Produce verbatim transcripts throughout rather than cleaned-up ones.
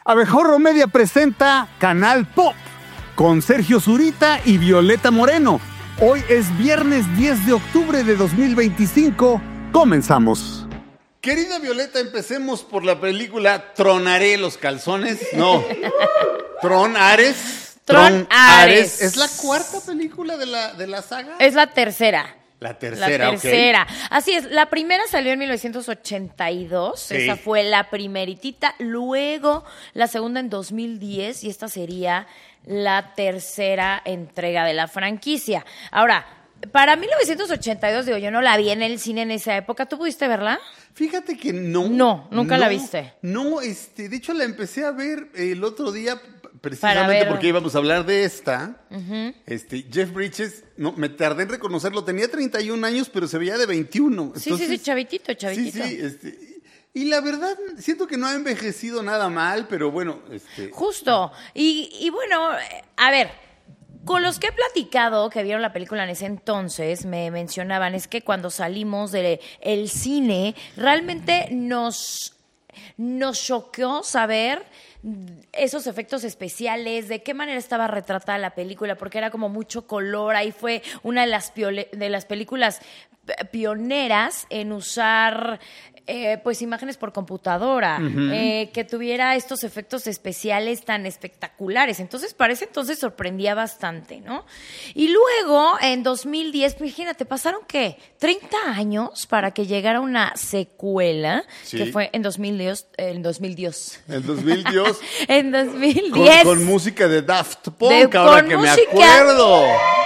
Abejorro Media presenta Canal Pop con Sergio Zurita y Violeta Moreno. Hoy es viernes diez de octubre de dos mil veinticinco. Comenzamos. Querida Violeta, empecemos por la película Tronaré los calzones. No, Tron Ares. Tron Ares. ¿Es la cuarta película de la, de la saga? Es la tercera. La tercera, La tercera. Okay. Así es, la primera salió en mil novecientos ochenta y dos, sí. Esa fue la primeritita, luego la segunda en dos mil diez y esta sería la tercera entrega de la franquicia. Ahora, para mil novecientos ochenta y dos, digo, yo no la vi en el cine en esa época, ¿tú pudiste verla? Fíjate que no. No, nunca no, la viste. No, este, de hecho la empecé a ver el otro día precisamente porque íbamos a hablar de esta. Uh-huh. Este, Jeff Bridges, no, me tardé en reconocerlo, tenía treinta y un años, pero se veía de veintiuno. Sí, Entonces, sí, sí, chavitito, chavitito. Sí, sí, este, y la verdad, siento que no ha envejecido nada mal, pero bueno, este... Justo, y, y bueno, a ver... Con los que he platicado, que vieron la película en ese entonces, me mencionaban, es que cuando salimos del cine, realmente nos, nos choqueó saber esos efectos especiales, de qué manera estaba retratada la película, porque era como mucho color, ahí fue una de las, piole, de las películas pioneras en usar... Eh, pues imágenes por computadora, uh-huh. eh, que tuviera estos efectos especiales tan espectaculares. Entonces, para ese entonces sorprendía bastante, ¿no? Y luego, en dos mil diez, imagínate, pasaron, ¿qué? treinta años para que llegara una secuela, sí. Que fue en dos mil diez. En dos mil diez. En dos mil diez. En dos mil diez. Con, con música de Daft Punk, de, ahora que música... me acuerdo.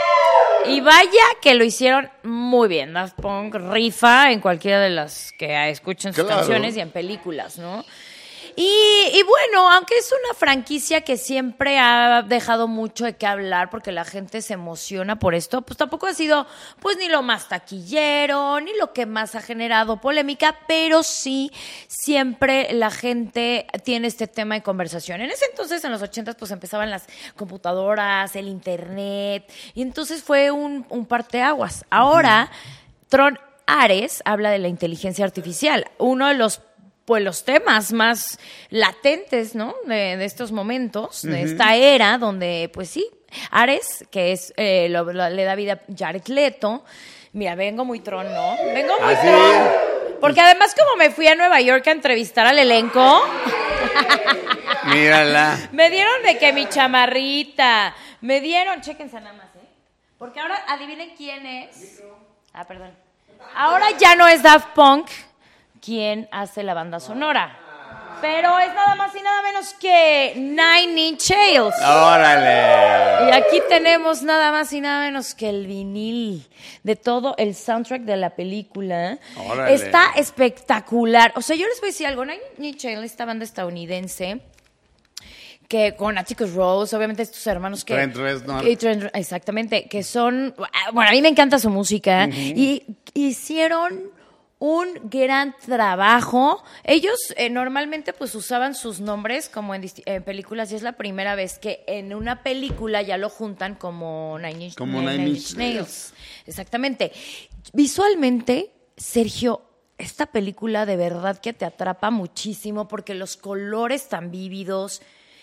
Y vaya que lo hicieron muy bien. Daft Punk rifa en cualquiera de las que escuchan sus claro. canciones y en películas, ¿no? Y, y bueno, aunque es una franquicia que siempre ha dejado mucho de qué hablar porque la gente se emociona por esto, pues tampoco ha sido pues ni lo más taquillero, ni lo que más ha generado polémica, pero sí siempre la gente tiene este tema de conversación. En ese entonces, en los ochentas, pues empezaban las computadoras, el internet, y entonces fue un, un parteaguas. Ahora, uh-huh. Tron Ares habla de la inteligencia artificial, uno de los pues los temas más latentes, ¿no? De, de estos momentos, uh-huh. de esta era, donde, pues sí, Ares, que es eh, lo, lo, le da vida a Jared Leto. Mira, vengo muy tron, ¿no? Vengo muy ¿Ah, tron. Sí? Porque además, como me fui a Nueva York a entrevistar al elenco... Mírala. Me dieron de que mi chamarrita, me dieron, chéquense nada más, ¿eh? Porque ahora, adivinen quién es. Ah, perdón. Ahora ya no es Daft Punk quien hace la banda sonora, pero es nada más y nada menos que Nine Inch Nails. ¡Órale! Y aquí tenemos nada más y nada menos que el vinil de todo el soundtrack de la película. ¡Órale! Está espectacular. O sea, yo les voy a decir algo. Nine Inch Nails, esta banda estadounidense, que con Atticus Ross, obviamente estos hermanos que... Trent Reznor. Que, Trent, exactamente, que son... Bueno, a mí me encanta su música. Uh-huh. Y hicieron... un gran trabajo. Ellos eh, normalmente pues usaban sus nombres como en, dist- en películas y es la primera vez que en una película ya lo juntan como Nine Inch, como Nine, Nine Inch Nails. Exactamente. Visualmente, Sergio, esta película de verdad que te atrapa muchísimo porque los colores tan vívidos,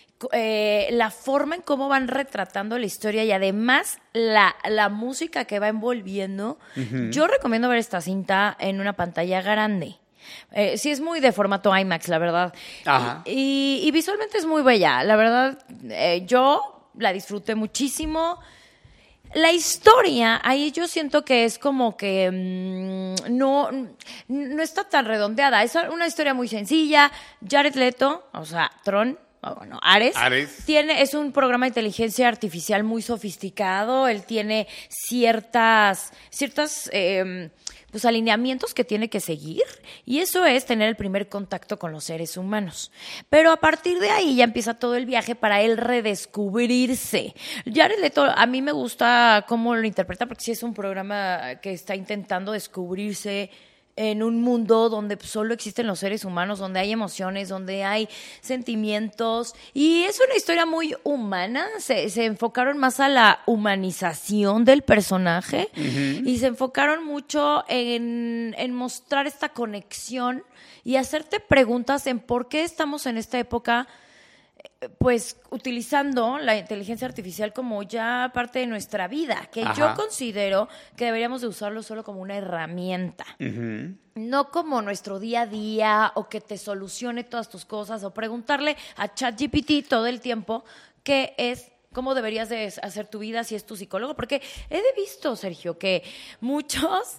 Eh, la forma en cómo van retratando la historia y además la, la música que va envolviendo. Uh-huh. Yo recomiendo ver esta cinta en una pantalla grande. Eh, sí es muy de formato IMAX, la verdad. Ajá. Y, y, y visualmente es muy bella. La verdad, eh, yo la disfruté muchísimo. La historia, ahí yo siento que es como que mmm, no, no está tan redondeada. Es una historia muy sencilla. Jared Leto, o sea, Tron, bueno, Ares, Ares. Tiene, es un programa de inteligencia artificial muy sofisticado. Él tiene ciertas, ciertas eh, pues, alineamientos que tiene que seguir. Y eso es tener el primer contacto con los seres humanos. Pero a partir de ahí ya empieza todo el viaje para él redescubrirse. Jared Leto, a mí me gusta cómo lo interpreta, porque sí es un programa que está intentando descubrirse en un mundo donde solo existen los seres humanos, donde hay emociones, donde hay sentimientos, y es una historia muy humana. Se, se enfocaron más a la humanización del personaje, uh-huh. y se enfocaron mucho en, en mostrar esta conexión y hacerte preguntas en por qué estamos en esta época pues utilizando la inteligencia artificial como ya parte de nuestra vida, que Ajá. yo considero que deberíamos de usarlo solo como una herramienta. Uh-huh. No como nuestro día a día o que te solucione todas tus cosas o preguntarle a ChatGPT todo el tiempo qué es, cómo deberías de hacer tu vida si es tu psicólogo. Porque he de visto, Sergio, que muchos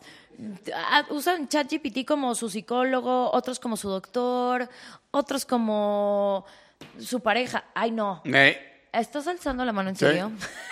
usan ChatGPT como su psicólogo, otros como su doctor, otros como su pareja. Ay, no. Eh. ¿Estás alzando la mano en Sí. serio?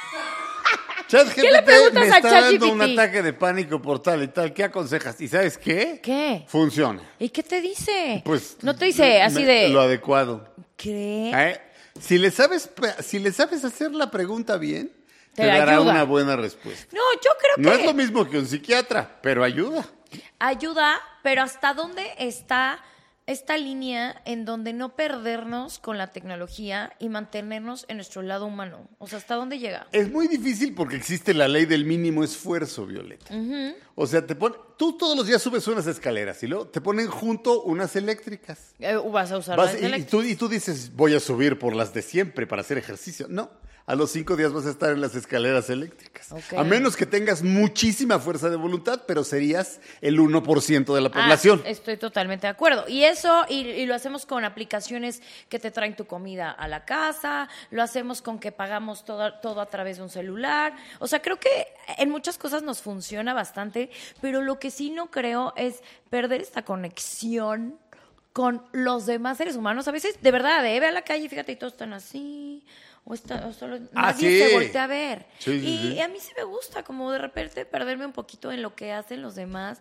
ChatGPT ¿Qué le preguntas me a está dando ChatGPT? un ataque de pánico por tal y tal. ¿Qué aconsejas? ¿Y sabes qué? ¿Qué? Funciona. ¿Y qué te dice? Pues no te dice así me- de... lo adecuado. ¿Qué? ¿Eh? Si le sabes pe- si le sabes hacer la pregunta bien, te, Te dará ayuda. una buena respuesta. No, yo creo No que es lo mismo que un psiquiatra, pero ayuda. ayuda, pero ¿hasta dónde está esta línea en donde no perdernos con la tecnología y mantenernos en nuestro lado humano? O sea, ¿hasta dónde llega? Es muy difícil porque existe la ley del mínimo esfuerzo, Violeta. Uh-huh. O sea, te pon, tú todos los días subes unas escaleras y luego te ponen junto unas eléctricas. Eh, vas a usar Vas- la y, y intellect- tú, y tú dices, voy a subir por las de siempre para hacer ejercicio. No, a los cinco días vas a estar en las escaleras eléctricas. Ok. A menos que tengas muchísima fuerza de voluntad, pero serías el uno por ciento de la población. Ah, estoy totalmente de acuerdo. Y eso, y, y lo hacemos con aplicaciones que te traen tu comida a la casa, lo hacemos con que pagamos todo, todo a través de un celular. O sea, creo que en muchas cosas nos funciona bastante, pero lo que sí no creo es perder esta conexión con los demás seres humanos. A veces, de verdad, ¿eh? Ve a la calle y fíjate, y todos están así... O, está, o solo Ah, nadie sí. se voltea a ver. Sí, sí, y, sí. y a mí sí me gusta como de repente perderme un poquito en lo que hacen los demás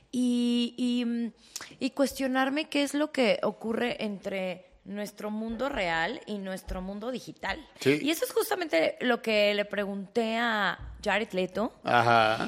y, y, mm, y cuestionarme qué es lo que ocurre entre nuestro mundo real y nuestro mundo digital. Sí. Y eso es justamente lo que le pregunté a Jared Leto, Ajá.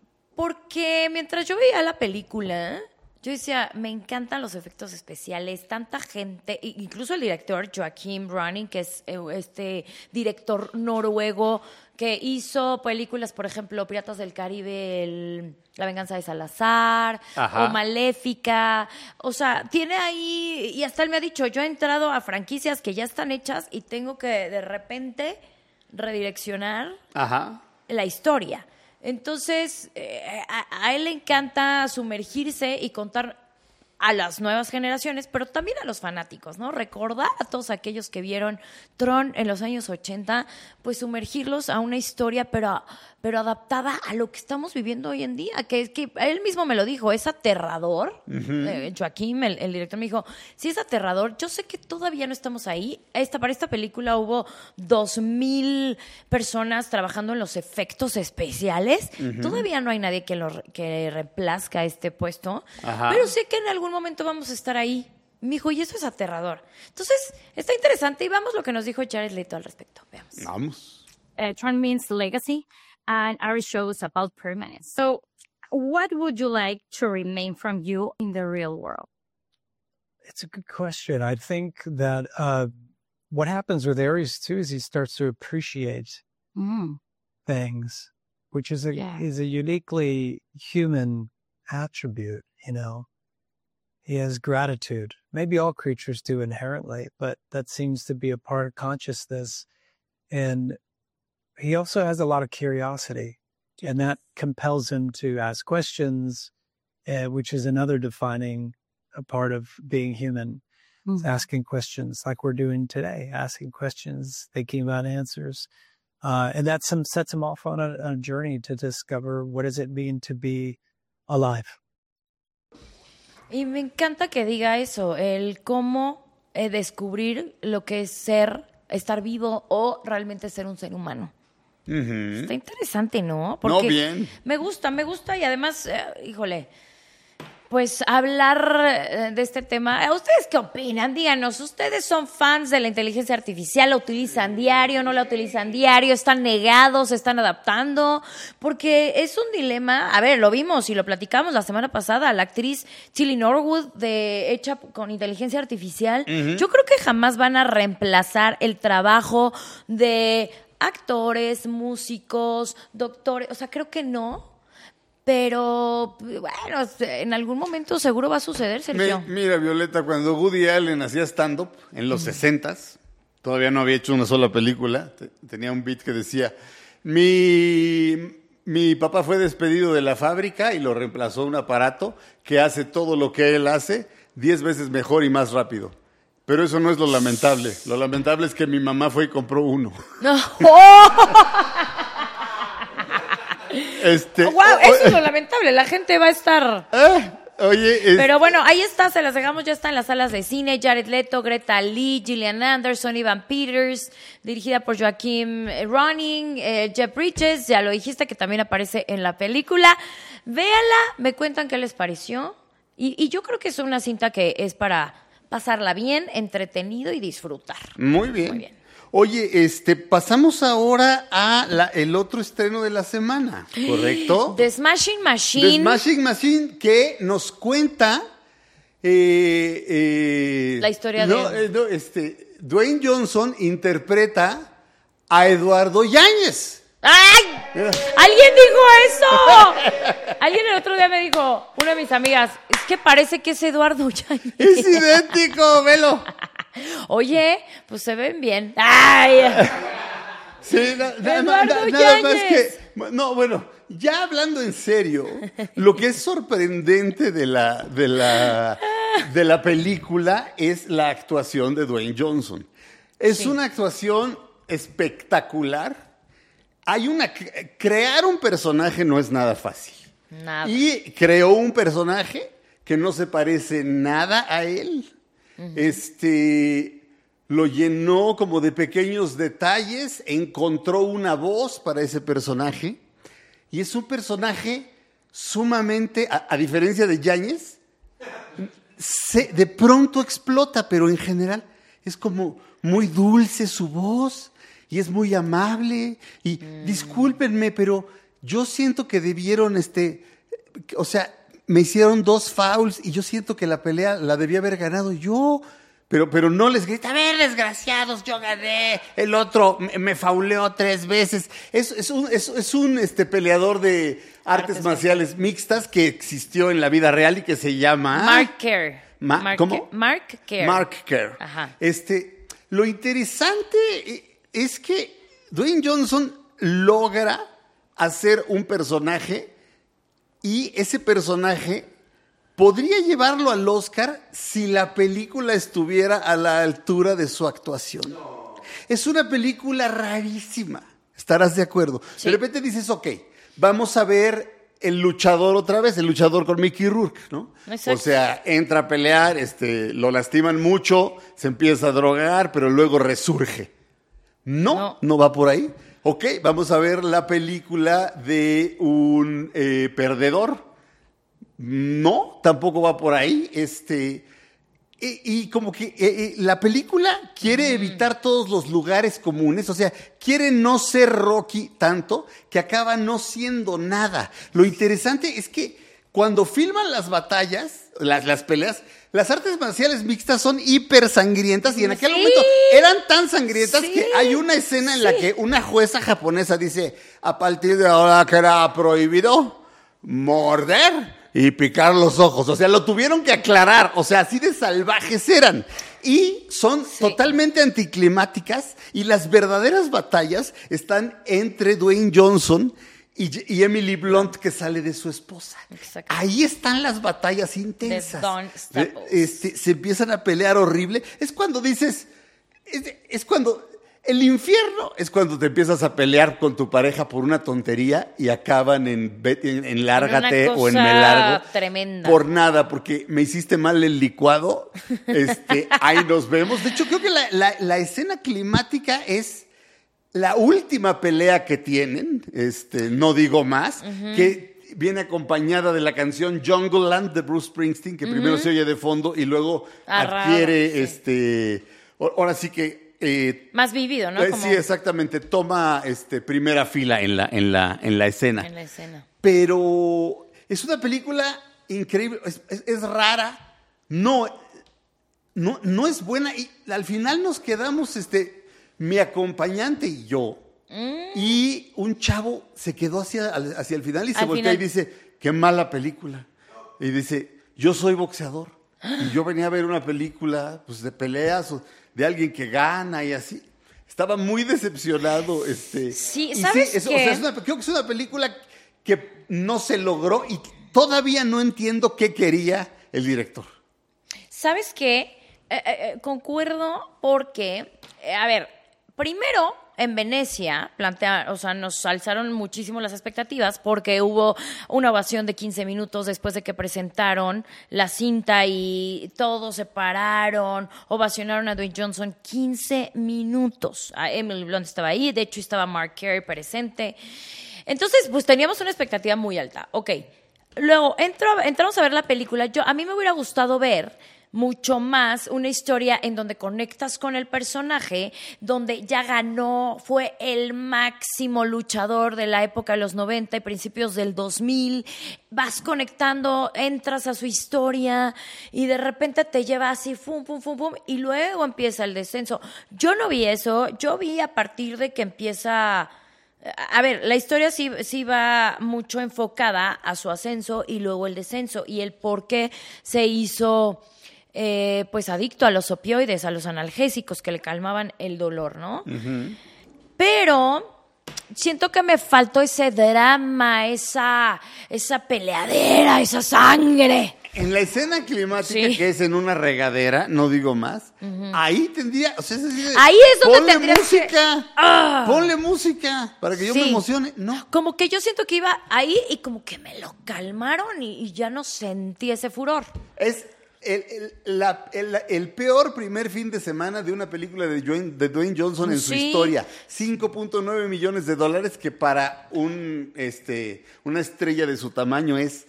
porque mientras yo veía la película, yo decía, me encantan los efectos especiales, tanta gente, i- incluso el director Joachim Ronning, que es eh, este director noruego que hizo películas, por ejemplo, Piratas del Caribe, el- La venganza de Salazar, Ajá. o Maléfica. O sea, tiene ahí, y hasta él me ha dicho, yo he entrado a franquicias que ya están hechas y tengo que de repente redireccionar Ajá. la historia. Entonces, eh, a, a él le encanta sumergirse y contar a las nuevas generaciones, pero también a los fanáticos, ¿no? Recordar a todos aquellos que vieron Tron en los años ochenta, pues sumergirlos a una historia, pero, pero adaptada a lo que estamos viviendo hoy en día, que es que él mismo me lo dijo, es aterrador. Eh, Joaquín, el, el director, me dijo, sí es aterrador, yo sé que todavía no estamos ahí. Esta, para esta película hubo dos mil personas trabajando en los efectos especiales. Todavía no hay nadie que, lo, que reemplazca este puesto, Ajá. pero sé que en algún momento vamos a estar ahí. Me dijo, y eso es aterrador. Entonces, está interesante y vamos lo que nos dijo Jared Leto al respecto. Veamos. Vamos. uh, Tron means legacy, and our show is about permanence. So, what would you like to remain from you in the real world? It's a good question. I think that uh, what happens with Aries too is he starts to appreciate Mm. things, which is a Yeah. is a uniquely human attribute. You know, he has gratitude. Maybe all creatures do inherently, but that seems to be a part of consciousness. And he also has a lot of curiosity, and that compels him to ask questions, uh, which is another defining a part of being human. Mhm. Asking questions like we're doing today, asking questions, thinking about answers. Uh, and that some sets him off on a, a journey to discover what does it mean to be alive. Y me encanta que diga eso, el cómo eh, descubrir lo que es ser, estar vivo o realmente ser un ser humano. Ujú. Está interesante, ¿no? No, bien. Me gusta, me gusta y además, eh, híjole, pues hablar eh, de este tema. ¿A ¿Ustedes qué opinan? Díganos, ¿ustedes son fans de la inteligencia artificial? ¿La utilizan diario? ¿No la utilizan diario? ¿Están negados? ¿Se están adaptando? Porque es un dilema. A ver, lo vimos y lo platicamos la semana pasada. La actriz Tilly Norwood, de, hecha con inteligencia artificial. Yo creo que jamás van a reemplazar el trabajo de actores, músicos, doctores. O sea, creo que no. Pero, bueno, en algún momento seguro va a suceder, Sergio. Me- mira, Violeta, cuando Woody Allen hacía stand-up en los sesentas, todavía no había hecho una sola película. Tenía un beat que decía, mi, mi papá fue despedido de la fábrica y lo reemplazó un aparato que hace todo lo que él hace diez veces mejor y más rápido. Pero eso no es lo lamentable. Lo lamentable es que mi mamá fue y compró uno. No. ¡Oh! Este, wow, eso es lo lamentable. La gente va a estar... ¿Eh? Oye, es... Pero bueno, ahí está, se las dejamos, ya está en las salas de cine. Jared Leto, Greta Lee, Gillian Anderson, Evan Peters, dirigida por Joaquim Ronning, eh, Jeff Bridges, ya lo dijiste que también aparece en la película. Véanla, me cuentan qué les pareció. Y, y yo creo que es una cinta que es para pasarla bien, entretenido y disfrutar. Muy bien. Muy bien. Oye, este, pasamos ahora a la, el otro estreno de la semana, ¿correcto? The Smashing Machine. The Smashing Machine, que nos cuenta eh, eh, la historia no, de... Eh, no, este, Dwayne Johnson interpreta a Eduardo Yáñez. ¡Ay! ¡Alguien dijo eso! Alguien el otro día me dijo, una de mis amigas, es que parece que es Eduardo Yáñez. Es idéntico, velo. Oye, pues se ven bien. ¡Ay! Sí, na, na, Eduardo na, nada más Yáñez. que... No, bueno, ya hablando en serio, lo que es sorprendente de la, de la, de la película es la actuación de Dwayne Johnson. Es Sí. una actuación espectacular. Hay una... Crear un personaje no es nada fácil. Nada. Y creó un personaje que no se parece nada a él. Uh-huh. Este, lo llenó como de pequeños detalles, encontró una voz para ese personaje. Y es un personaje sumamente, a, a diferencia de Yáñez, se, de pronto explota, pero en general es como muy dulce su voz. Y es muy amable, y mm. discúlpenme, pero yo siento que debieron, este, o sea, me hicieron dos fouls, y yo siento que la pelea la debía haber ganado yo, pero, pero no les grita, a ver, desgraciados, yo gané, el otro me, me fauleó tres veces. Es, es un, es, es un este, peleador de artes, artes marciales mixtas que existió en la vida real y que se llama... Mark Kerr. Ma- Mark ¿Cómo? Kerr. Mark Kerr. Mark Kerr. Ajá. Este, lo interesante... es que Dwayne Johnson logra hacer un personaje y ese personaje podría llevarlo al Oscar si la película estuviera a la altura de su actuación. No. Es una película rarísima, estarás de acuerdo. Sí. De repente dices, ok, vamos a ver El Luchador otra vez, El Luchador con Mickey Rourke, ¿no? Exacto. O sea, entra a pelear, este, lo lastiman mucho, se empieza a drogar, pero luego resurge. No, no, no va por ahí. Ok, vamos a ver la película de un eh, perdedor. No, tampoco va por ahí. Este, y, y como que eh, eh, la película quiere mm. evitar todos los lugares comunes. O sea, quiere no ser Rocky tanto que acaba no siendo nada. Lo interesante es que cuando filman las batallas, las, las peleas, las artes marciales mixtas son hiper sangrientas y en aquel sí. momento eran tan sangrientas sí. que hay una escena en sí. la que una jueza japonesa dice, a partir de ahora queda prohibido morder y picar los ojos. O sea, lo tuvieron que aclarar. O sea, así de salvajes eran. Y son sí. totalmente anticlimáticas y las verdaderas batallas están entre Dwayne Johnson Y, y Emily Blunt, que sale de su esposa. Exacto. Ahí están las batallas intensas. De, este, se empiezan a pelear horrible. Es cuando dices, es, es cuando, el infierno es cuando te empiezas a pelear con tu pareja por una tontería y acaban en, en, en lárgate o en me largo. Tremenda. Por nada, porque me hiciste mal el licuado. Este, ahí nos vemos. De hecho, creo que la, la, la escena climática es la última pelea que tienen, este, no digo más, uh-huh. que viene acompañada de la canción Jungle Land de Bruce Springsteen, que uh-huh. primero se oye de fondo y luego ah, adquiere, raro, sí. este, ahora sí que... Eh, más vivido, ¿no? Eh, Como... Sí, exactamente, toma este, primera fila en la, en, la, en la escena. En la escena. Pero es una película increíble, es, es, es rara, no, no, no es buena y al final nos quedamos... este mi acompañante y yo, mm. y un chavo se quedó hacia, hacia el final y se Al voltea final. y dice, qué mala película. Y dice, yo soy boxeador, y yo venía a ver una película pues, de peleas. de alguien que gana y así. Estaba muy decepcionado. Este, Sí, y ¿sabes sí, es, qué? O sea, es una, creo que es una película que no se logró y todavía no entiendo qué quería el director. ¿Sabes qué? Eh, eh, concuerdo porque, eh, a ver, primero en Venecia plantea, o sea, nos alzaron muchísimo las expectativas porque hubo una ovación de quince minutos después de que presentaron la cinta y todos se pararon, ovacionaron a Dwayne Johnson quince minutos. A Emily Blunt estaba ahí, de hecho estaba Mark Carey presente. Entonces, pues teníamos una expectativa muy alta. Ok. Luego entro, entramos a ver la película. Yo, a mí me hubiera gustado ver mucho más una historia en donde conectas con el personaje, donde ya ganó, fue el máximo luchador de la época de los noventa y principios del dos mil, vas conectando, entras a su historia y de repente te lleva así, fum, fum, fum, fum, y luego empieza el descenso. Yo no vi eso, yo vi a partir de que empieza... A ver, la historia sí, sí va mucho enfocada a su ascenso y luego el descenso y el por qué se hizo... Eh, pues adicto a los opioides, a los analgésicos que le calmaban el dolor, ¿no? Uh-huh. Pero siento que me faltó ese drama, esa, esa peleadera, esa sangre. En la escena climática, Sí. que es en una regadera, no digo más, uh-huh. ahí tendría, o sea, es decir, ahí es donde ponle tendrías música, que... ¡Ah! ponle música para que yo Sí. me emocione. No. Como que yo siento que iba ahí y como que me lo calmaron y, y ya no sentí ese furor. Es el, el, la, el, el peor primer fin de semana de una película de Dwayne, de Dwayne Johnson en Sí. su historia. cinco punto nueve millones de dólares, que para un este una estrella de su tamaño es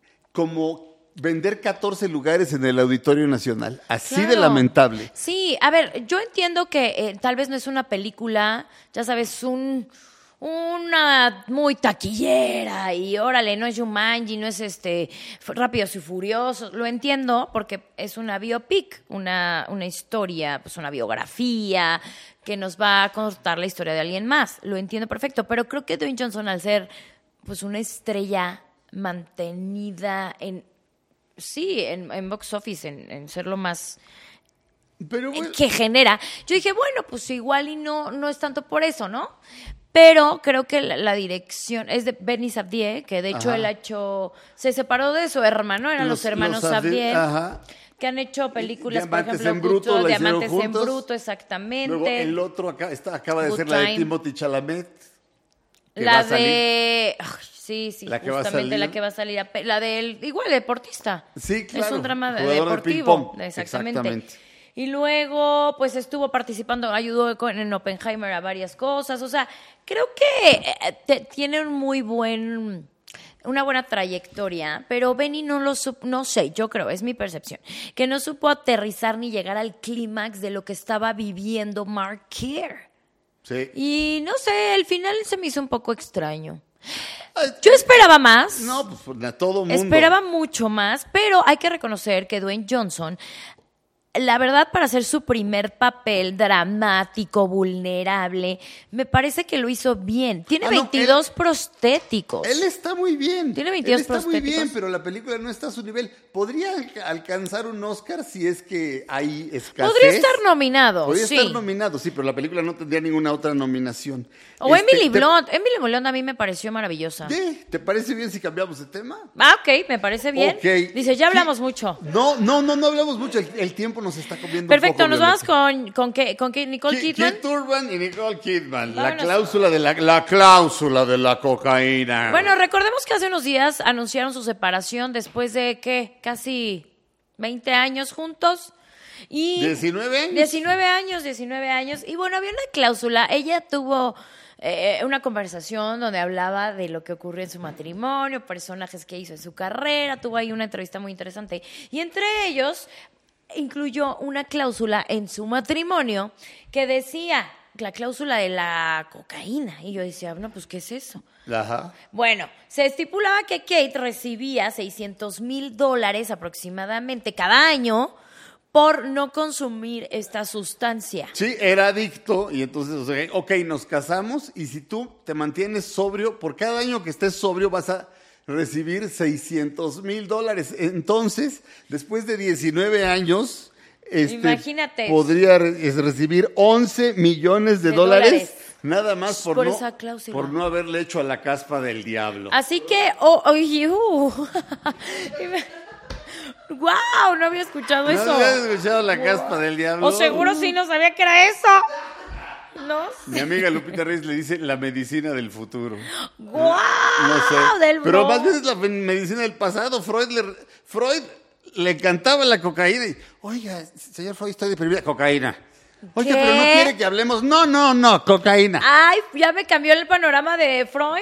como vender catorce lugares en el Auditorio Nacional. Así Claro. de lamentable. Sí, a ver, yo entiendo que eh, tal vez no es una película, ya sabes, un una muy taquillera y órale, no es Jumanji, no es este Rápidos y Furiosos, lo entiendo porque es una biopic, una, una historia, pues una biografía que nos va a contar la historia de alguien más, lo entiendo perfecto, pero creo que Dwayne Johnson, al ser pues una estrella mantenida en, sí, en, en box office, en, en ser lo más... Pero bueno, que genera. Yo dije, bueno, pues igual y no, no es tanto por eso, ¿no? Pero creo que la, la dirección es de Benny Safdie, que de hecho Ajá. él ha hecho, se separó de su hermano, eran los, los hermanos los Safdie, ajá. que han hecho películas, Diamantes por ejemplo, en Bruto, Good Job, la hicieron Diamantes en juntos. Bruto, exactamente. Luego el otro acá, está, acaba de Good ser la de Time. Timothy Chalamet. que va La a salir. de... ay, sí, sí, La que va a justamente salir. la que va a salir. a pe- La del, igual, deportista. Sí, claro. Es un drama de- Jugador de deportivo. ping-pong. Exactamente. Exactamente. Y luego, pues estuvo participando, ayudó con- en Oppenheimer a varias cosas. O sea, creo que eh, te- tiene un muy buen... una buena trayectoria, pero Benny no lo supo, no sé, yo creo, es mi percepción, que no supo aterrizar ni llegar al clímax de lo que estaba viviendo Mark Kerr. Sí. Y no sé, el final se me hizo un poco extraño. Yo esperaba más. No, pues a todo mundo. Esperaba mucho más, pero hay que reconocer que Dwayne Johnson, la verdad, para hacer su primer papel dramático, vulnerable, me parece que lo hizo bien. Tiene Ah, no, veintidós él- prostéticos. Él está muy bien. Tiene veintidós Él está muy prostéticos. bien, pero la película no está a su nivel. Podría alca- alcanzar un Oscar si es que hay escasez. Podría estar nominado, Podría sí. estar nominado, sí, pero la película no tendría ninguna otra nominación. O Este, Emily ¿te- Blunt. Emily Blunt a mí me pareció maravillosa. ¿Qué? ¿Te parece bien si cambiamos de tema? Ah, ok, me parece bien. Ok. Dice, ya hablamos Sí. mucho. No, no, no, no hablamos mucho. El, el tiempo nos está comiendo Perfecto, un poco, nos vamos Violeta. con, con, qué, con qué, Nicole Ki- Kidman. Keith Urban y Nicole Kidman. La Vámonos. cláusula de la, la cláusula de la cocaína. Bueno, recordemos que hace unos días anunciaron su separación después de, ¿qué? Casi veinte años juntos. Y ¿diecinueve años? diecinueve años, diecinueve años. Y bueno, había una cláusula. Ella tuvo eh, una conversación donde hablaba de lo que ocurrió en su matrimonio, personajes que hizo en su carrera. Tuvo ahí una entrevista muy interesante. Y entre ellos incluyó una cláusula en su matrimonio que decía la cláusula de la cocaína. Y yo decía, no, pues, ¿qué es eso? Ajá. Bueno, se estipulaba que Kate recibía seiscientos mil dólares aproximadamente cada año por no consumir esta sustancia. Sí, era adicto y entonces, o sea, ok, nos casamos y si tú te mantienes sobrio, por cada año que estés sobrio vas a recibir seiscientos mil dólares. Entonces, después de diecinueve años, este, Imagínate. podría re- recibir once millones de, De dólares, dólares. nada más por, Por no, esa cláusula. por no haberle hecho a la caspa del diablo. Así que, oh, oh, uh. Wow, no había escuchado ¿No eso. habías escuchado la caspa del diablo? O seguro sí, no sabía que era eso. No Mi amiga Lupita Reyes le dice la medicina del futuro. ¡Guau! No sé. Del Pero bro. más bien es la fe- medicina del pasado. Freud le, Freud le encantaba la cocaína. Y, oiga, señor Freud, estoy deprimida. Cocaína. Oiga, ¿Qué? pero no quiere que hablemos. No, no, no, cocaína. Ay, ya me cambió el panorama de Freud.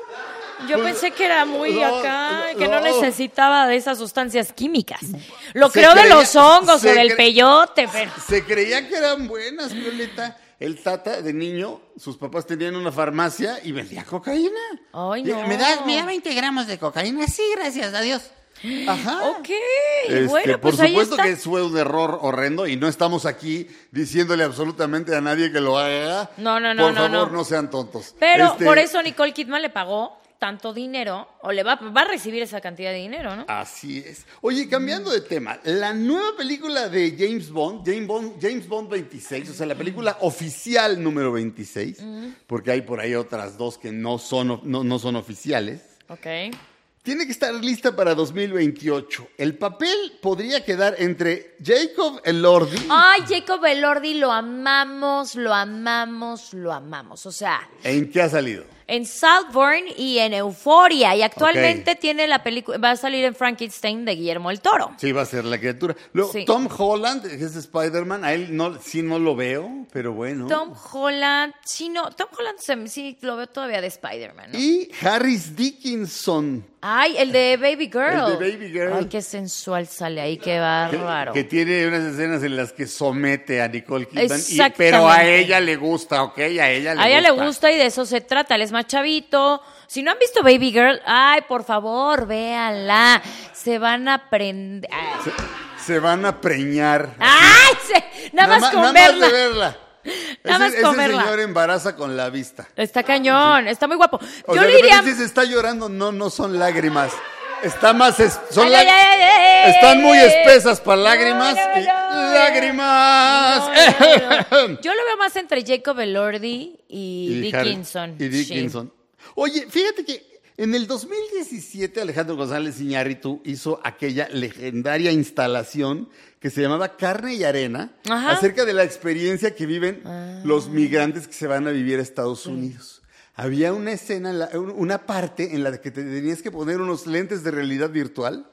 Yo Pues, pensé que era muy no, acá, no, que no no. necesitaba de esas sustancias químicas. Lo Se creo de creía- los hongos se o del cre- peyote, pero... Se creía que eran buenas, Violeta. El tata de niño, sus papás tenían una farmacia y vendía cocaína. Ay, Y, no. ¿Me da, me da veinte gramos de cocaína? Sí, gracias a Dios. Ajá. Ok, Este, bueno, por pues ahí supuesto está. que fue un error horrendo y no estamos aquí diciéndole absolutamente a nadie que lo haga. No, no, no, Por no, favor, no. no sean tontos. Pero Este, por eso Nicole Kidman le pagó tanto dinero, o le va, va a recibir esa cantidad de dinero, ¿no? Así es. Oye, cambiando de tema, la nueva película de James Bond, James Bond, James Bond veintiséis, o sea, la película oficial número veintiséis, porque hay por ahí otras dos que no son, no, no son oficiales, Ok. tiene que estar lista para dos mil veintiocho. El papel podría quedar entre Jacob Elordi. Ay, Jacob Elordi, lo amamos, lo amamos, lo amamos. O sea, ¿En qué ha salido? en Saltburn y en Euphoria. Y actualmente Ok. tiene la película, va a salir en Frankenstein de Guillermo el Toro. Sí, va a ser la criatura. Luego, Sí. Tom Holland, que es Spider-Man, a él no, sí no lo veo, pero bueno. Tom Holland, sí, no, Tom Holland se- sí lo veo todavía de Spider-Man, ¿no? Y Harris Dickinson, Ay, el de Baby Girl. El de Baby Girl. Ay, qué sensual sale ahí, qué que, bárbaro. que tiene unas escenas en las que somete a Nicole Kidman. y- Exactamente. pero a ella le gusta, ¿ok? A ella le gusta. A ella le gusta y de eso se trata. Él es más chavito. Si no han visto Baby Girl, ay, por favor, véanla. Se van a aprender. Ay, Se van a preñar. Ay, se- nada, más ma- con nada verla. más de verla. Nada más ese con ese verla. señor embaraza con la vista. Está cañón, está muy guapo. O Yo sea, le de diría. repente dices, está llorando. No, no son lágrimas. Está más... es- son Ay, lag- ay, ay, ay, ay, Están muy ay, espesas para no, lágrimas. no, y- no. ¡Lágrimas! No, no, no. Yo lo veo más entre Jacob Elordi y, Y Harry- Dickinson. Y Dickinson. Oye, fíjate que en el dos mil diecisiete Alejandro González Iñárritu hizo aquella legendaria instalación que se llamaba Carne y Arena, Ajá. acerca de la experiencia que viven Ah. los migrantes que se van a vivir a Estados Unidos. Había una escena, en la- una parte en la que te tenías que poner unos lentes de realidad virtual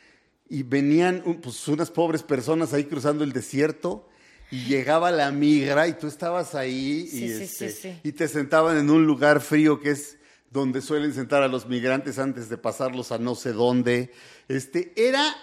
y venían un- pues, unas pobres personas ahí cruzando el desierto y llegaba la migra y tú estabas ahí Sí, y, sí, este, sí, sí. y te sentaban en un lugar frío que es donde suelen sentar a los migrantes antes de pasarlos a no sé dónde. Este, era,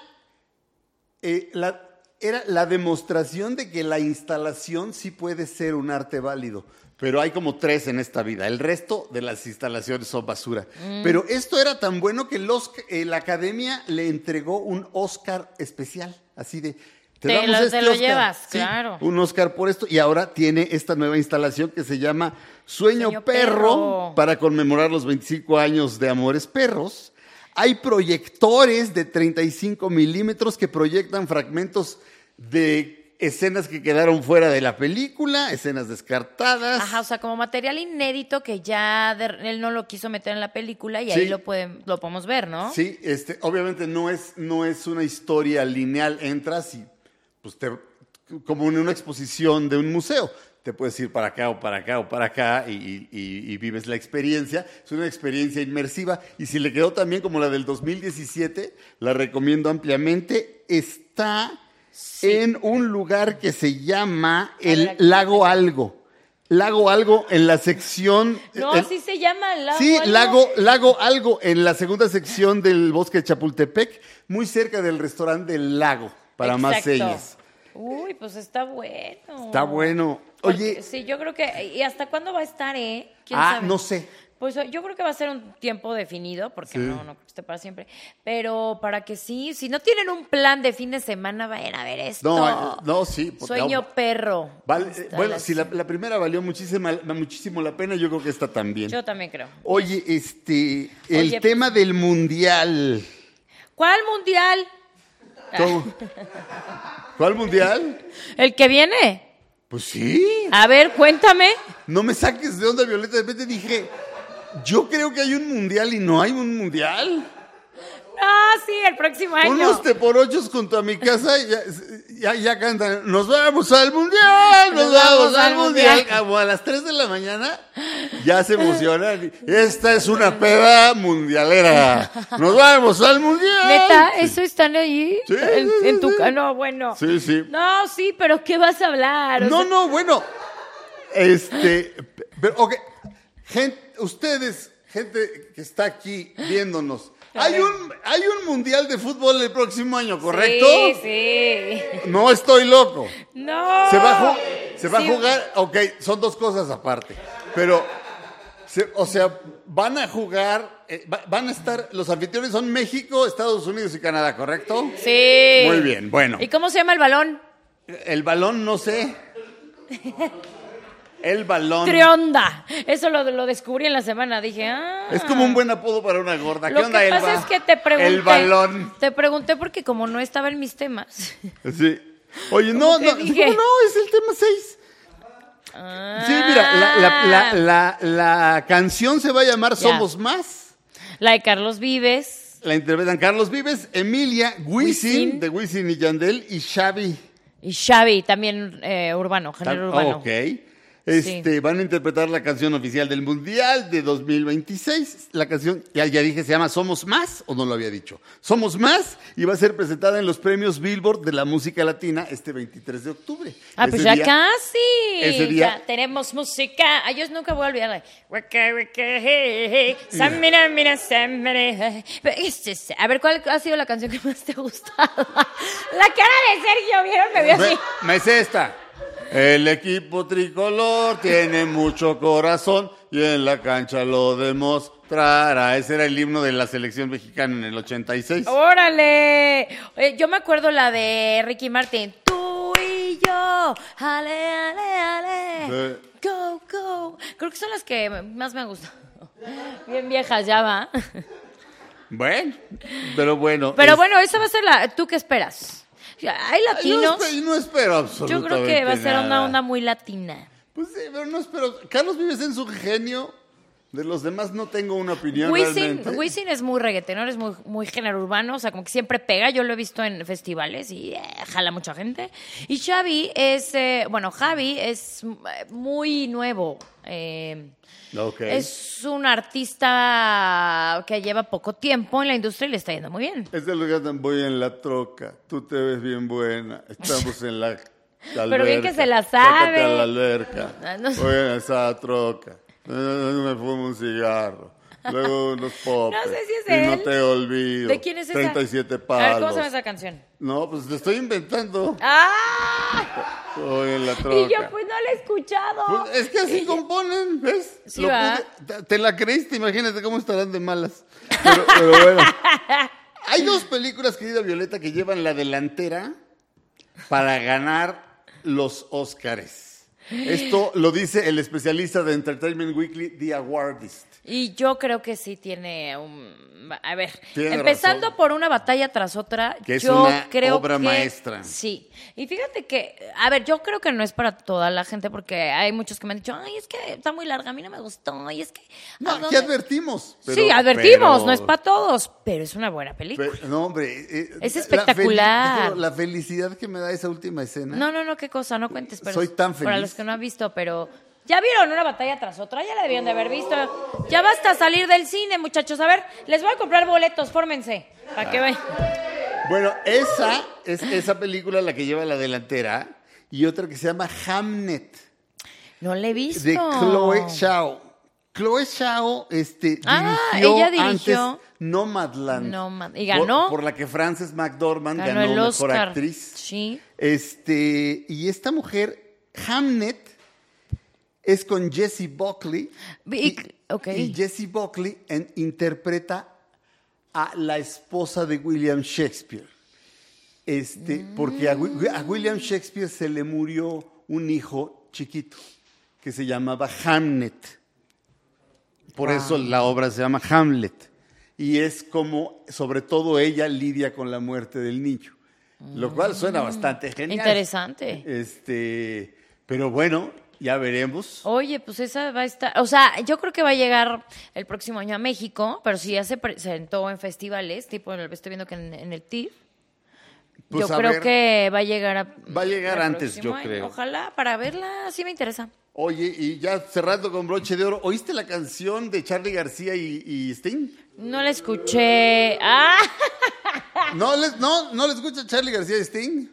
eh, la, era la demostración de que la instalación sí puede ser un arte válido. Pero hay como tres en esta vida. El resto de las instalaciones son basura. Mm. Pero esto era tan bueno que los, eh, la academia le entregó un Oscar especial. Así de... Te damos lo- te este lo Oscar". llevas, Sí, claro. un Oscar por esto. Y ahora tiene esta nueva instalación que se llama Sueño, Sueño Perro, Perro. para conmemorar los veinticinco años de Amores Perros. Hay proyectores de treinta y cinco milímetros que proyectan fragmentos de escenas que quedaron fuera de la película, escenas descartadas. Ajá, o sea, como material inédito que ya de- él no lo quiso meter en la película y Sí. ahí lo, pueden, lo podemos ver, ¿no? Sí, este, obviamente no es, no es una historia lineal. Entras y, pues, te, como en una exposición de un museo. Te puedes ir para acá o para acá o para acá y, y- y vives la experiencia. Es una experiencia inmersiva. Y si le quedó también como la del dos mil diecisiete, la recomiendo ampliamente. Está en un lugar que se llama ver, el aquí. Lago Algo. Lago Algo en la sección... No, el- así se llama el lago. Sí, algo. lago, lago Algo, en la segunda sección del bosque de Chapultepec, muy cerca del restaurante del Lago, para más Exacto. señas. Uy, pues está bueno. Está bueno. Porque- Oye, sí, yo creo que... ¿Y hasta cuándo va a estar, eh? ¿Quién ah, sabe? no sé. Pues yo creo que va a ser un tiempo definido, porque Sí. no, no creo que esté para siempre. Pero para que sí, si no tienen un plan de fin de semana, vayan a ver esto. No, eh, no, sí. porque- Sueño Perro. Vale, Está eh, bueno, la- si la, la primera valió muchísimo, muchísimo la pena, yo creo que esta también. Yo también creo. Oye, este, el Oye, tema del mundial. ¿Cuál mundial? ¿Cómo? ¿Cuál mundial? ¿El que viene? Pues sí. A ver, cuéntame. No me saques de onda, Violeta. De repente dije, yo creo que hay un mundial y no hay un mundial. Ah, sí, el próximo año. Unos teporochos junto a mi casa ya, ya, ya cantan, nos vamos al mundial, nos, nos vamos, vamos al mundial. mundial. Como a las tres de la mañana ya se emocionan. Esta es una peda mundialera. Nos vamos al mundial. ¿Neta? ¿Eso están ahí? Sí, en, sí, en tu sí. casa. No, bueno. Sí, sí. No, sí, pero ¿qué vas a hablar? O no, sea... no, bueno. Este, pero, ok. Gente, ustedes, gente que está aquí viéndonos, Hay un, hay un mundial de fútbol el próximo año, ¿correcto? Sí, sí. No estoy loco. No. Se va a, se va sí. a jugar, ok, son dos cosas aparte, pero, se, o sea, van a jugar, eh, va, van a estar, los anfitriones son México, Estados Unidos y Canadá, ¿correcto? Sí. Muy bien, bueno. ¿Y cómo se llama el balón? El balón, no sé. El balón. Trionda. Eso lo, lo descubrí en la semana. Dije, ah. Es como un buen apodo para una gorda. ¿Qué Lo onda, que Elba? pasa es que te pregunté. El balón. Te pregunté porque como no estaba en mis temas. Sí. Oye, no, no, dije? ¿cómo no? Es el tema seis. Ah. Sí, mira, la, la, la, la, la canción se va a llamar Ya. Somos Más. La de Carlos Vives. La interpretan Carlos Vives, Emilia, Wisin, Wisin. de Wisin y Yandel, y Xavi. Y Xavi, también eh, urbano, género urbano. Ok. Este, Sí. Van a interpretar la canción oficial del Mundial de dos mil veintiséis. La canción, ya, ya dije, se llama Somos Más, o no lo había dicho. Somos Más, y va a ser presentada en los premios Billboard de la música latina este veintitrés de octubre. Ah, pues Ese ya día- casi. ese día- Ya tenemos música. Ay, yo nunca voy a olvidarla. Waka, waka, hey, hey. Samina, mina, samina, hey. Pero este es- A ver, ¿cuál ha sido la canción que más te ha gustado? La cara de Sergio, ¿vieron? Me vio así. Me, me sé esta. El equipo tricolor tiene mucho corazón y en la cancha lo demostrará. Ese era el himno de la selección mexicana en el ochenta y seis. ¡Órale! Oye, yo me acuerdo la de Ricky Martin. Tú y yo. Ale, ale, ale. Sí. Go, go. Creo que son las que más me han gustado. Bien viejas, ya va. Bueno, pero bueno. Pero es- bueno, esa va a ser la... ¿Tú qué esperas? Hay Yo latinos. espe- no espero absolutamente Yo creo que va a ser nada. una onda muy latina. Pues sí, pero no espero. Carlos Vives en su genio. De los demás no tengo una opinión Wisin, realmente. Wisin es muy reggaetonero, es muy, muy género urbano, o sea, como que siempre pega. Yo lo he visto en festivales y eh, jala mucha gente. Y Xavi es, eh, bueno, Javi es eh, muy nuevo. Eh, Ok. Es un artista que lleva poco tiempo en la industria y le está yendo muy bien. Es el lugar donde voy en la troca. Tú te ves bien buena. Estamos en la alberca. Pero bien que se la Sácate sabe. a la alberca. Ah, no sé. Voy en esa troca. Eh, Me fumo un cigarro. Luego unos popes. No sé si es y de no él. te olvido. ¿De quién es esa? treinta y siete A ver, palos. ¿cómo se llama esa canción? No, pues le estoy inventando. ¡Ah! Voy en la troca. Y yo pues no la he escuchado. Pues es que así componen, ¿ves? Sí, Lo va. pude- te- te la creíste, imagínate cómo estarán de malas. Pero, pero bueno. Hay dos películas, querida Violeta, que llevan la delantera para ganar los Óscares. Esto lo dice el especialista de Entertainment Weekly, The Awardist. Y yo creo que sí tiene un... A ver, Tiene empezando razón. por una batalla tras otra, Que es yo una creo obra que... maestra. Sí. Y fíjate que, a ver, yo creo que no es para toda la gente porque hay muchos que me han dicho, ay, es que está muy larga, a mí no me gustó, y es que... No, ¿a aquí dónde?". advertimos. pero- sí, advertimos, pero- no es para todos, pero es una buena película. Pe- No, hombre. eh, Es la espectacular. fel- La, felicidad que me da esa última escena. No, no, no, qué cosa, no cuentes. Pero Soy tan Para feliz. los que no han visto, pero... ¿Ya vieron una batalla tras otra? Ya la debían de haber visto. Ya basta salir del cine, muchachos. A ver, les voy a comprar boletos, fórmense. Para que vayan. Bueno, esa es esa película la que lleva la delantera y otra que se llama Hamnet No la he visto. de Chloe Zhao. Chloe Zhao este, Ah, dirigió, ella dirigió antes Nomadland. Nomad- ¿y ganó? Por, por la que Frances McDormand Ganó ganó, el Mejor Oscar. Actriz. Sí. Este, y esta mujer, Hamnet, es con Jessie Buckley. Y- ok. y Jessie Buckley en- interpreta a la esposa de William Shakespeare. Este, Porque a, Wi- a William Shakespeare se le murió un hijo chiquito que se llamaba Hamnet. Por eso la obra se llama Hamlet. Y es como, sobre todo ella, lidia con la muerte del niño. lo cual suena bastante genial. Interesante. Este, pero bueno, ya veremos. Oye, pues esa va a estar, o sea, yo creo que va a llegar el próximo año a México, pero si ya se presentó en festivales, tipo, estoy viendo que en, en el T I F, Pues yo a creo ver, que va a llegar a, va a llegar el antes, próximo yo año. creo. Ojalá, para verla, sí me interesa. Oye, y ya cerrando con broche de oro, ¿oíste la canción de Charly García y, y Sting? No la escuché. ¡Ah! ¿No les, no, ¿no les escucha Charly García y Sting?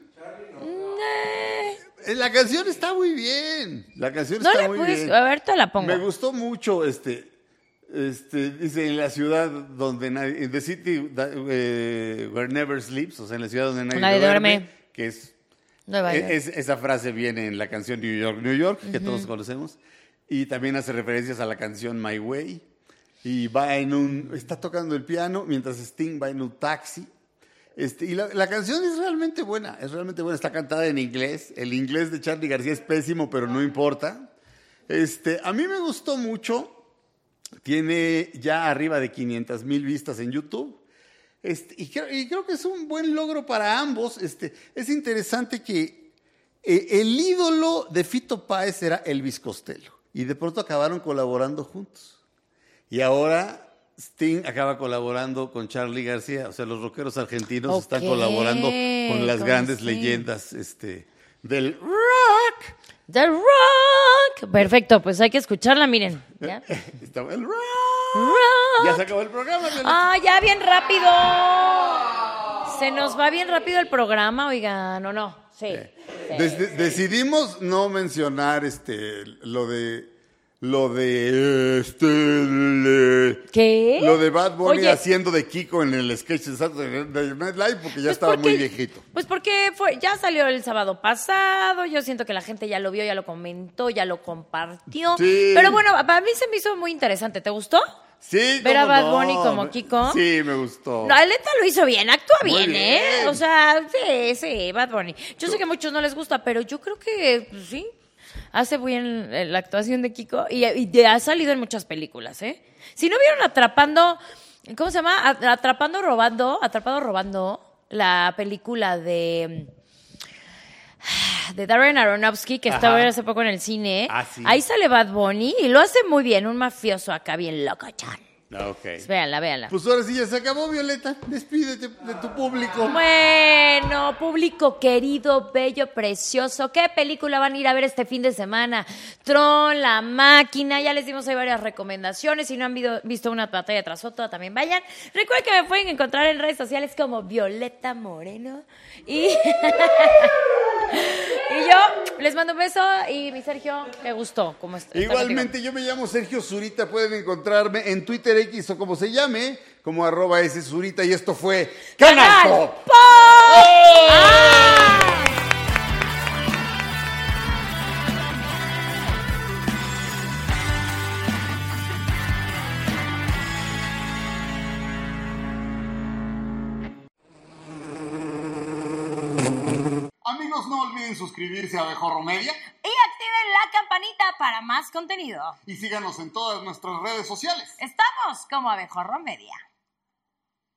Eh, La canción está muy bien. La canción No está le muy puedes, bien. a ver, te la pongo. Me gustó mucho, este, este, dice, en la ciudad donde nadie, in the city that, eh, where never sleeps, o sea, en la ciudad donde nadie, Nadie duerme, duerme. que es, Nueva York. es- esa frase viene en la canción New York, New York, que todos conocemos, y también hace referencias a la canción My Way, y va en un, está tocando el piano mientras Sting va en un taxi. Este, y la, la canción es realmente buena, es realmente buena, está cantada en inglés, el inglés de Charly García es pésimo, pero no importa. Este, a mí me gustó mucho, tiene ya arriba de quinientas mil vistas en YouTube, este, y, creo, y creo que es un buen logro para ambos. Este, es interesante que eh, el ídolo de Fito Páez era Elvis Costello, y de pronto acabaron colaborando juntos. Y ahora Sting acaba colaborando con Charly García, o sea, los rockeros argentinos Ok, están colaborando con las con grandes Sting. leyendas este, del rock. The Rock. Perfecto, pues hay que escucharla, miren. ¿Ya? Está el rock. Rock. Ya se acabó el programa. Violeta. Ah, ya bien rápido. Se nos va bien rápido el programa, oigan, ¿o no? Sí. sí. Des- decidimos no mencionar este lo de lo de este le- ¿Qué? lo de Bad Bunny Oye, haciendo de Kiko en el sketch de Saturday Night Live porque ya pues estaba porque- muy viejito. Pues porque fue, ya salió el sábado pasado, yo siento que la gente ya lo vio, ya lo comentó, ya lo compartió. Sí. Pero bueno, para mí se me hizo muy interesante. ¿Te gustó? Sí, ver a cómo Bad no. Bunny como Kiko. Sí, me gustó. No, el neta lo hizo bien, actúa Muy bien, ¿eh? bien. O sea, sí, sí, Bad Bunny. Yo sé que a muchos no les gusta, pero yo creo que pues, sí, hace bien eh, la actuación de Kiko y, y de- ha salido en muchas películas, ¿eh? Si no vieron Atrapando, ¿cómo se llama? A- Atrapando Robando, Atrapado Robando, la película de de Darren Aronofsky, que estaba Ajá. hace poco en el cine. Ah, sí. Ahí sale Bad Bunny y lo hace muy bien, un mafioso acá bien locochón. Ah, ok. Véanla, véanla. Pues ahora sí ya se acabó, Violeta. Despídete de tu público. Bueno, público querido, bello, precioso, ¿qué película van a ir a ver este fin de semana? Tron, La Máquina, ya les dimos ahí varias recomendaciones. Si no han vido- visto una batalla tras otra, también vayan. Recuerden que me pueden encontrar en redes sociales como Violeta Moreno. Y, y yo les mando un beso. Y mi Sergio, qué gusto. ¿Cómo est- estar Igualmente, yo me llamo Sergio Zurita. Pueden encontrarme en Twitter X o como se llame, como arroba S Zurita. Y esto fue contigo. Canal ¡Canal Pop. Pop! ¡Ah! Amigos, no olviden suscribirse a Abejorro Media Y activen la campanita para más contenido. y síganos en todas nuestras redes sociales. Estamos como Abejorro Media.